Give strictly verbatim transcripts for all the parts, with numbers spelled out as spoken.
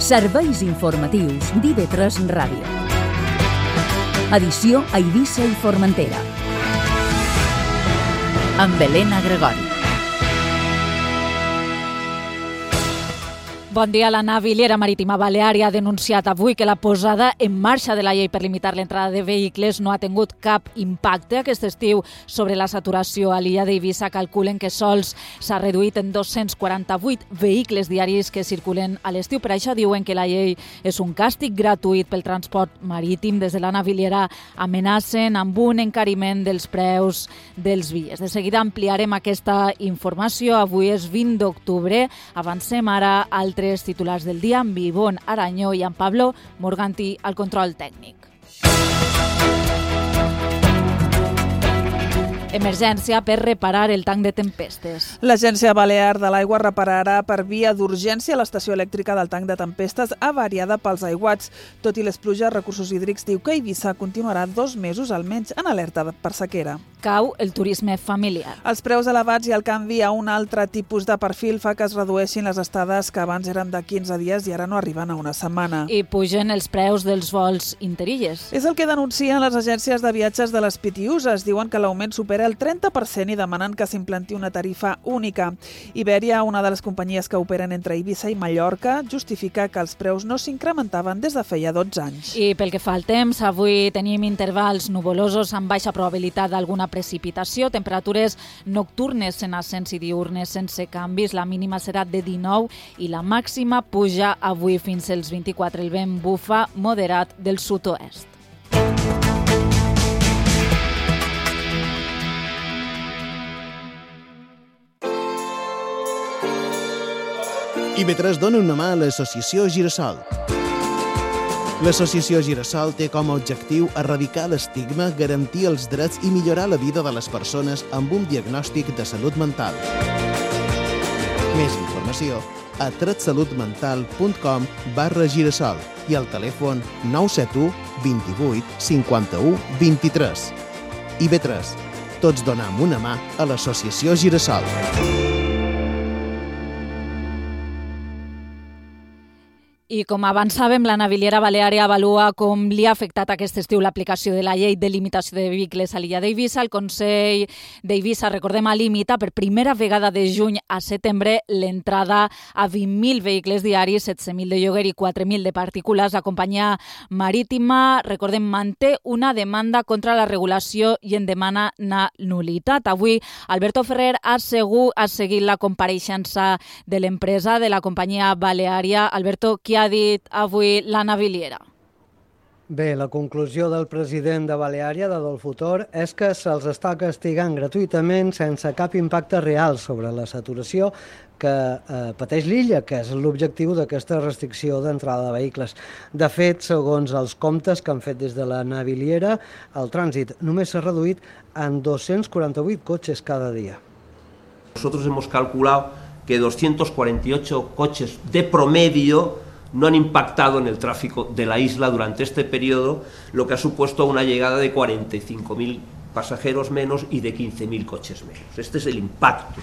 Serveis informatius d'I V tres Ràdio. Edició a Eivissa i Formentera. Amb Helena Gregori. Bon dia. La Naviliera Marítima Baleària ha denunciat avui que la posada en marxa de la llei per limitar l'entrada de vehicles no ha tingut cap impacte aquest estiu sobre la saturació. A l'illa d'Eivissa calculen que sols s'ha reduït en dos-cents quaranta-vuit vehicles diaris que circulen a l'estiu. Per això diuen que la llei és un càstig gratuït pel transport marítim. Des de la Naviliera amenacen amb un encariment dels preus dels bitllets. De seguida ampliarem aquesta informació. Avui és vint d'octubre. Avancem ara al titulars del dia amb Ivonne Arañó i amb Pablo Morganti al control tècnic. Emergència per reparar el tanc de tempestes. L'Agència Balear de l'Aigua repararà per via d'urgència l'estació elèctrica del tanc de tempestes avariada pels aiguats. Tot i les pluges, Recursos Hídrics diu que Eivissa continuarà dos mesos almenys en alerta per sequera. Cau el turisme familiar. Els preus elevats i el canvi a un altre tipus de perfil fa que es redueixin les estades que abans eren de quinze dies i ara no arriben a una setmana. I pugen els preus dels vols interilles. És el que denuncien les agències de viatges de les Pitiuses. Diuen que l'augment supera el trenta per cent i demanen que s'implanti una tarifa única. Iberia, una de les companyies que operen entre Eivissa i Mallorca, justifica que els preus no s'incrementaven des de feia dotze anys. I pel que fa al temps, avui tenim intervals nuvolosos amb baixa probabilitat d'alguna precipitació, temperatures nocturnes en ascens i diurnes sense canvis. La mínima serà de dinou i la màxima puja avui fins als vint-i-quatre. El vent bufa moderat del sud-oest. I V tres dona una mà a l'Associació Girasol. L'Associació Girasol té com a objectiu erradicar l'estigma, garantir els drets i millorar la vida de les persones amb un diagnòstic de salut mental. Més informació a tretsalutmental punt com barra girasol i al telèfon nou set u, vint-i-vuit, cinquanta-u, vint-i-tres. I V tres. Tots donem una mà a l'Associació Girasol. I com avançàvem, la Naviliera Baleària avalua com li ha afectat aquest estiu l'aplicació de la llei de limitació de vehicles a l'illa d'Eivissa. El Consell d'Eivissa, recordem, ha limitat per primera vegada de juny a setembre l'entrada a vint mil vehicles diaris, setze mil de lloguer i quatre mil de particulars. La companyia marítima, recordem, manté una demanda contra la regulació i en demana na nul·litat. Avui, Alberto Ferrer ha, segur, ha seguit la compareixença de l'empresa de la companyia baleària. Alberto, qui ha dit avui la Naviliera? Bé, la conclusió del president de Baleària, d'Adolfo Tor, és que se'ls està castigant gratuïtament sense cap impacte real sobre la saturació que eh, pateix l'illa, que és l'objectiu d'aquesta restricció d'entrada de vehicles. De fet, segons els comptes que han fet des de la Naviliera, el trànsit només s'ha reduït en dos-cents quaranta-vuit cotxes cada dia. Nosotros hemos calculado que doscientos cuarenta y ocho coches de promedio no han impactado en el tráfico de la isla durante este periodo, lo que ha supuesto una llegada de cuarenta y cinco mil pasajeros menos y de quinze mil coches menos. Este es el impacto.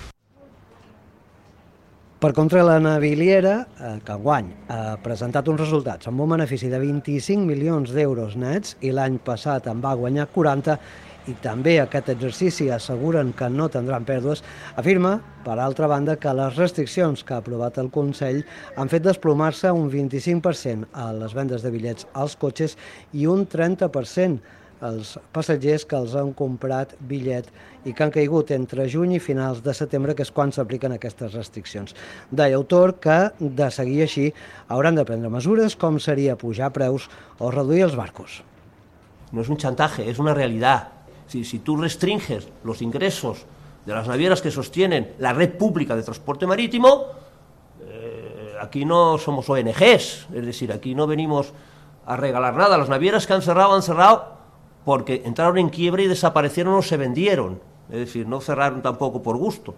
Per contra, la Naviliera, eh, que enguany ha presentat uns resultats amb un benefici de vint-i-cinc milions d'euros nets i l'any passat en va guanyar quaranta, i també aquest exercici asseguren que no tindran pèrdues, afirma, per altra banda, que les restriccions que ha aprovat el Consell han fet desplomar-se un vint-i-cinc per cent a les vendes de bitllets als cotxes i un trenta per cent als passatgers que els han comprat bitllet i que han caigut entre juny i finals de setembre, que és quan s'apliquen aquestes restriccions. Deia Autor que, de seguir així, hauran de prendre mesures com seria pujar preus o reduir els barcos. No es un chantaje, es una realidad. Si, si tú restringes los ingresos de las navieras que sostienen la red pública de transporte marítimo, eh, aquí no somos O N Ges, es decir, aquí no venimos a regalar nada. Las navieras que han cerrado, han cerrado porque entraron en quiebra y desaparecieron o se vendieron. Es decir, no cerraron tampoco por gusto.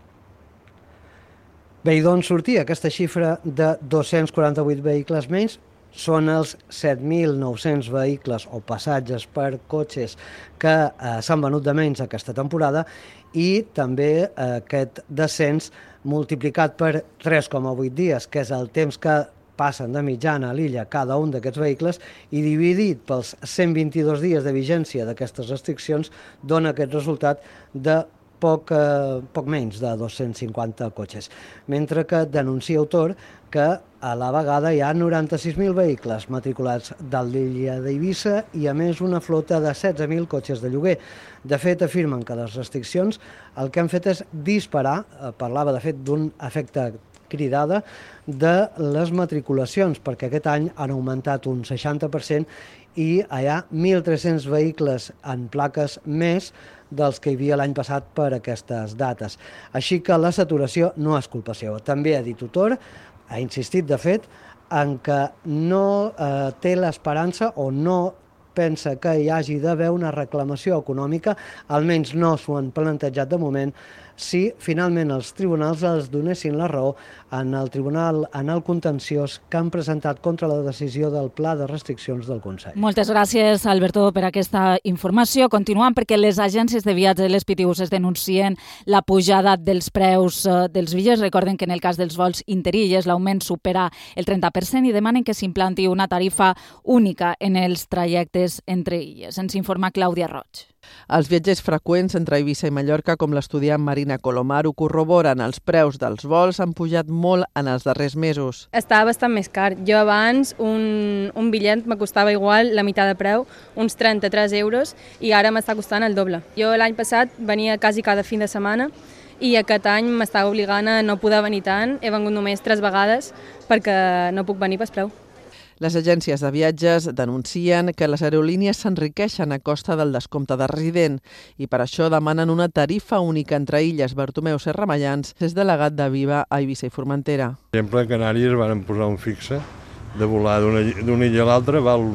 Bé, i d'on sortia aquesta xifra de dos-cents quaranta-vuit vehicles menys? Són els set mil nou-cents vehicles o passatges per cotxes que eh, s'han venut de menys aquesta temporada i també eh, aquest descens multiplicat per tres coma vuit dies, que és el temps que passen de mitjana a l'illa cada un d'aquests vehicles i dividit pels cent vint-i-dos dies de vigència d'aquestes restriccions dona aquest resultat de poc, eh, poc menys de dos-cents cinquanta cotxes. Mentre que denuncia Autor que a la vegada hi ha noranta-sis mil vehicles matriculats de l'illa d'Eivissa i a més una flota de setze mil cotxes de lloguer. De fet, afirmen que les restriccions el que han fet és disparar, eh, parlava de fet d'un efecte cridada, de les matriculacions, perquè aquest any han augmentat un seixanta per cent i hi ha mil tres-cents vehicles en plaques més dels que hi havia l'any passat per aquestes dates. Així que la saturació no és culpa seva. També ha dit Autor, ha insistit de fet, en que no eh, té l'esperança o no pensa que hi hagi d'haver una reclamació econòmica, almenys no s'ho han plantejat de moment, si finalment els tribunals els donessin la raó en el tribunal en el contenciós que han presentat contra la decisió del Pla de Restriccions del Consell. Moltes gràcies, Alberto, per aquesta informació. Continuant perquè les agències de viatge de les P T Us es denuncien la pujada dels preus dels bitllets. Recorden que en el cas dels vols interilles l'augment supera el trenta per cent i demanen que s'implanti una tarifa única en els trajectes entre illes. Ens informa Clàudia Roig. Els viatgers freqüents entre Eivissa i Mallorca, com l'estudiant Marina Colomar, ho corroboren. Els preus dels vols han pujat molt en els darrers mesos. Estava bastant més car. Jo abans un, un bitllet me costava igual la meitat de preu, uns trenta-tres euros, i ara m'està costant el doble. Jo l'any passat venia quasi cada fin de setmana i aquest any m'estava obligant a no poder venir tant. He vengut només tres vegades perquè no puc venir per preu. Les agències de viatges denuncien que les aerolínies s'enriqueixen a costa del descompte de resident i per això demanen una tarifa única entre illes. Bartomeu Serramallans és delegat de Viva a Eivissa i Formentera. Per exemple, a Canàries van posar un fixe de volar d'una illa a l'altra, val,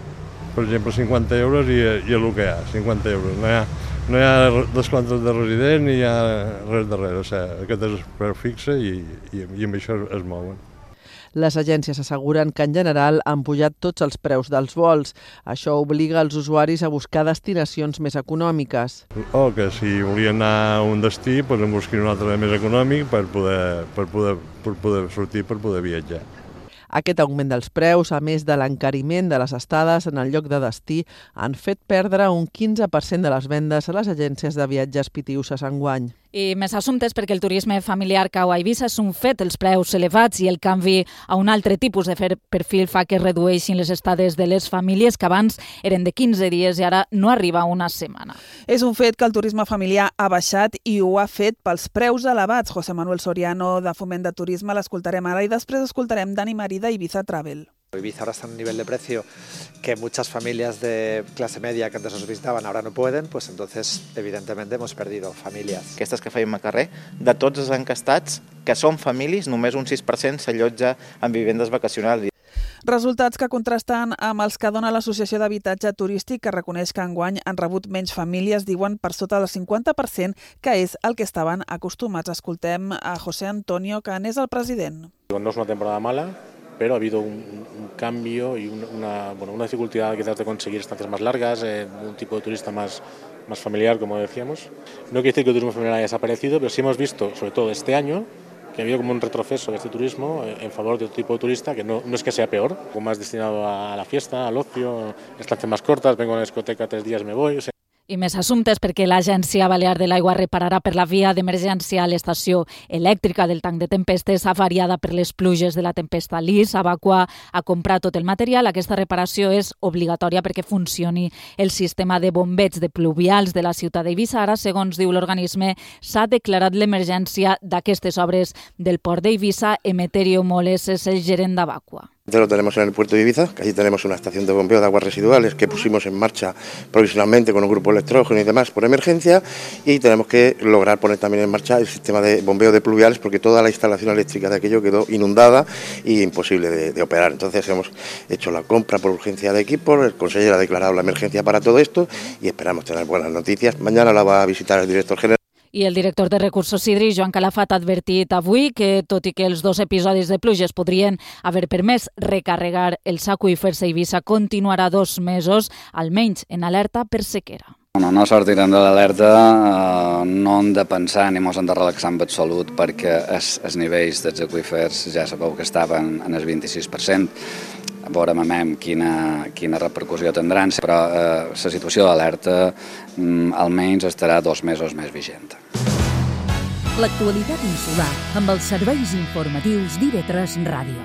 per exemple, cinquanta euros i, i el que hi ha, cinquanta euros. No hi ha, no hi ha descomptes de resident ni hi ha res de res. O sigui, aquest és el preu fixe i, i, i amb això es mouen. Les agències asseguren que en general han pujat tots els preus dels vols. Això obliga els usuaris a buscar destinacions més econòmiques. O que si volien anar a un destí, doncs en busquin un altre més econòmic per poder, per poder, per poder sortir, per poder viatjar. Aquest augment dels preus, a més de l'encariment de les estades en el lloc de destí, han fet perdre un quinze per cent de les vendes a les agències de viatges pitiuses enguany. I més assumptes perquè el turisme familiar cau a Eivissa és un fet, els preus elevats i el canvi a un altre tipus de perfil fa que es redueixin les estades de les famílies que abans eren de quinze dies i ara no arriba a una setmana. És un fet que el turisme familiar ha baixat i ho ha fet pels preus elevats. José Manuel Soriano, de Foment de Turisme, l'escoltarem ara i després escoltarem Dani Marí de Ibiza Travel. Ibiza ahora está en un nivel de precio que muchas familias de clase media que antes nos visitaban ahora no pueden, pues entonces evidentemente hemos perdido familias. Aquestes que feim a carrer, de tots els encastats que són famílies, només un sis per cent s'allotja en vivendes vacacionals. Resultats que contrasten amb els que dona l'Associació d'Habitatge Turístic, que reconeix que enguany han rebut menys famílies, diuen per sota del cinquanta per cent, que és el que estaven acostumats. Escoltem a José Antonio, que n'és el president. No és una temporada mala, pero ha habido un, un cambio y una, bueno, una dificultad quizás de conseguir estancias más largas, eh, un tipo de turista más, más familiar, como decíamos. No quiere decir que el turismo familiar haya desaparecido, pero sí hemos visto, sobre todo este año, que ha habido como un retroceso de este turismo en favor de otro tipo de turista, que no, no es que sea peor, como más destinado a la fiesta, al ocio, estancias más cortas, vengo a la discoteca tres días, me voy. O sea, I més assumptes perquè l'Agència Balear de l'Aigua repararà per la via d'emergència a l'estació elèctrica del tanc de tempestes avariada per les pluges de la tempesta Lis. Abaqua ha comprat tot el material. Aquesta reparació és obligatòria perquè funcioni el sistema de bombeig de pluvials de la ciutat d'Eivissa. Ara, segons diu l'organisme, s'ha declarat l'emergència d'aquestes obres del port d'Eivissa. Emeterio Moles és el gerent d'Abaqua. Lo tenemos en el puerto de Ibiza, que allí tenemos una estación de bombeo de aguas residuales que pusimos en marcha provisionalmente con un grupo electrógeno y demás por emergencia, y tenemos que lograr poner también en marcha el sistema de bombeo de pluviales porque toda la instalación eléctrica de aquello quedó inundada y imposible de, de operar. Entonces hemos hecho la compra por urgencia de equipos, el consejero ha declarado la emergencia para todo esto y esperamos tener buenas noticias. Mañana la va a visitar el director general. I el director de Recursos Hídrics, Joan Calafat, ha advertit avui que, tot i que els dos episodis de pluges podrien haver permès recarregar els aqüífers a Eivissa, continuarà dos mesos, almenys en alerta per sequera. No, no sortirem de l'alerta, eh, no hem de pensar ni ens hem de relaxar en absolut perquè els, els nivells dels aqüífers ja sabeu que estaven en el vint-i-sis per cent. Veurem amb quina, quina repercussió tindran, però eh, la situació d'alerta mm, almenys estarà dos mesos més vigent. L'actualitat insular amb els serveis informatius d'I V tres Ràdio.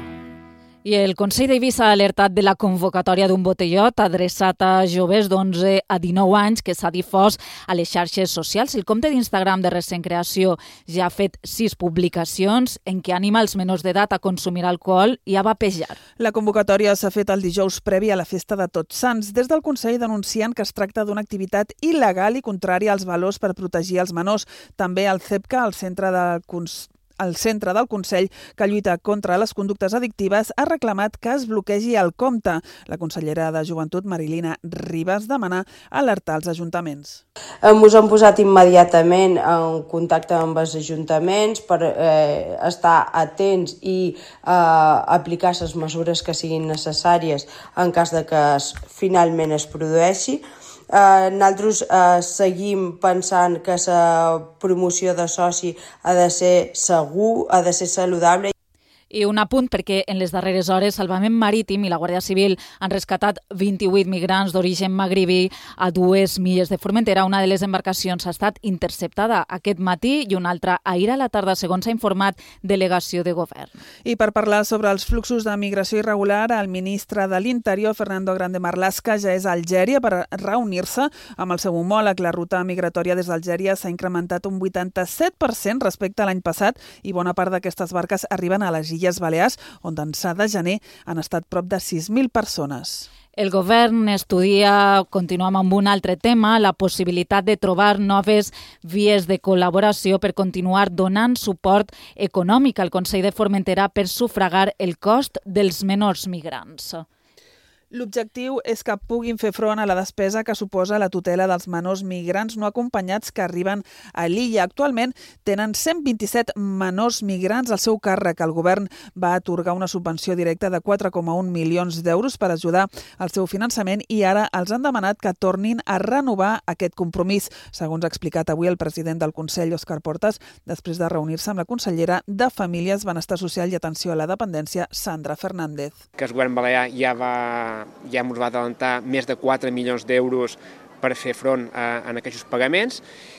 I el Consell d'Eivissa ha alertat de la convocatòria d'un botellot adreçat a joves d'onze a dinou anys que s'ha difós a les xarxes socials. El compte d'Instagram de Recent Creació ja ha fet sis publicacions en què anima els menors d'edat a consumir alcohol i a vapejar. La convocatòria s'ha fet el dijous previ a la festa de Tots Sants. Des del Consell denuncien que es tracta d'una activitat il·legal i contrària als valors per protegir els menors. També el C E P C A, el Centre de Cons El centre del Consell que lluita contra les conductes addictives, ha reclamat que es bloquegi el compte. La consellera de Joventut, Marilina Ribas, demana alertar els ajuntaments. Ens hem posat immediatament en contacte amb els ajuntaments per eh, estar atents i eh, aplicar les mesures que siguin necessàries en cas de que es, finalment es produeixi. Eh, nosaltres eh, seguim pensant que la promoció de soci ha de ser segur, ha de ser saludable. I un apunt perquè en les darreres hores Salvament Marítim i la Guàrdia Civil han rescatat vint-i-vuit migrants d'origen magribí a dues milles de Formentera. Una de les embarcacions ha estat interceptada aquest matí i una altra ahir a la tarda, segons s'ha informat Delegació de Govern. I per parlar sobre els fluxos de migració irregular, el ministre de l'Interior, Fernando Grande Marlaska, ja és a Algèria per reunir-se amb el seu homòleg. La ruta migratòria des d'Algèria s'ha incrementat un vuitanta-set per cent respecte a l'any passat i bona part d'aquestes barques arriben a les Illes Balears, on d'ençà de gener han estat prop de sis mil persones. El govern estudia, continuem amb un altre tema, la possibilitat de trobar noves vies de col·laboració per continuar donant suport econòmic al Consell de Formentera per sufragar el cost dels menors migrants. L'objectiu és que puguin fer front a la despesa que suposa la tutela dels menors migrants no acompanyats que arriben a l'illa. Actualment tenen cent vint-i-set menors migrants al seu càrrec. El govern va atorgar una subvenció directa de quatre coma un milions d'euros per ajudar al seu finançament i ara els han demanat que tornin a renovar aquest compromís, segons ha explicat avui el president del Consell, Òscar Portas, després de reunir-se amb la consellera de Famílies, Benestar Social i Atenció a la Dependència, Sandra Fernández. Que el govern balear ja va ja ens va adelantar més de quatre milions d'euros per fer front a, a aquests pagaments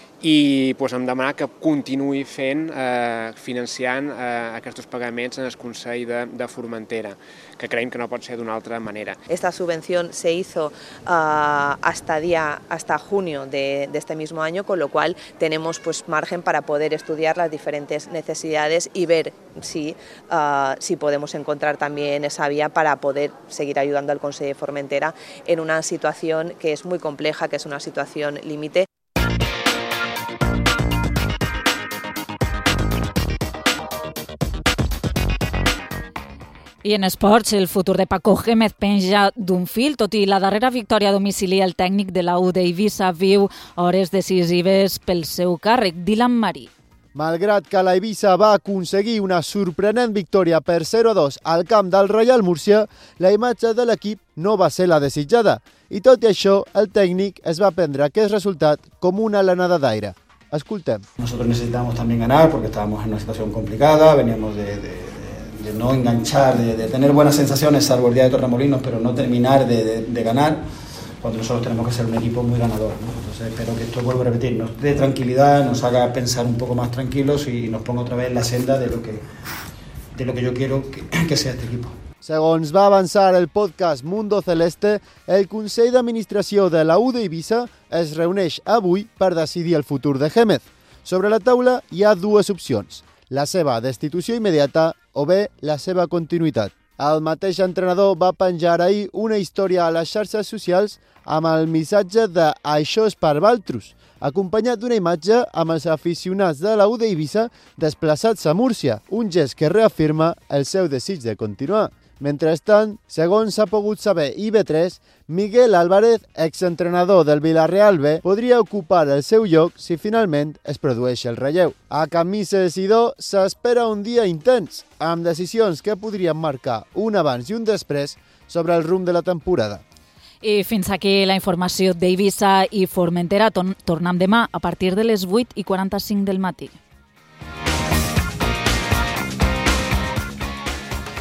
i doncs, hem demanat que continuï fent, eh, financiant eh, aquests pagaments en el Consell de, de Formentera, que creiem que no pot ser d'una altra manera. Esta subvención se hizo uh, hasta, día, hasta junio de, de este mismo año, con lo cual tenemos pues, margen para poder estudiar las diferentes necesidades y ver si, uh, si podemos encontrar también esa vía para poder seguir ayudando al Consell de Formentera en una situación que es muy compleja, que es una situación límite. I en esports, el futur de Paco Gémez penja d'un fil. Tot i la darrera victòria a domicili, el tècnic de la U d'Eivissa viu hores decisives pel seu càrrec. Dylan Marí. Malgrat que la Eivissa va aconseguir una sorprenent victòria per zero a dos al camp del Reial Murcia, la imatge de l'equip no va ser la desitjada. I tot i això, el tècnic es va prendre aquest resultat com una alenada d'aire. Escoltem. Nosotros necesitamos también ganar porque estábamos en una situación complicada, veníamos de... de... de no enganchar, de, de tener buenas sensaciones salvo el día de Torremolinos, pero no terminar de, de, de ganar, cuando nosotros tenemos que ser un equipo muy ganador, ¿no? Entonces espero que esto, vuelvo a repetir, nos dé tranquilidad, nos haga pensar un poco más tranquilos y nos ponga otra vez en la senda de lo que, de lo que yo quiero que, que sea este equipo. Segons va avançar el podcast Mundo Celeste, el Consell d'Administració de la U d'Eivissa es reuneix avui per decidir el futur de Gémez. Sobre la taula hi ha dues opcions: la seva destitució immediata o bé la seva continuïtat. El mateix entrenador va penjar ahir una història a les xarxes socials amb el missatge de «Això és per Valtrus», acompanyat d'una imatge amb els aficionats de la U d'Eivissa desplaçats a Múrcia, un gest que reafirma el seu desig de continuar. Mentrestant, segons s'ha pogut saber I V tres, Miguel Álvarez, exentrenador del Villarreal B, podria ocupar el seu lloc si finalment es produeix el relleu. A Camises i Do s'espera un dia intens, amb decisions que podrien marcar un abans i un després sobre el rumb de la temporada. I fins aquí la informació d'Eivissa i Formentera. Tornem demà a partir de les vuit i quaranta-cinc del matí.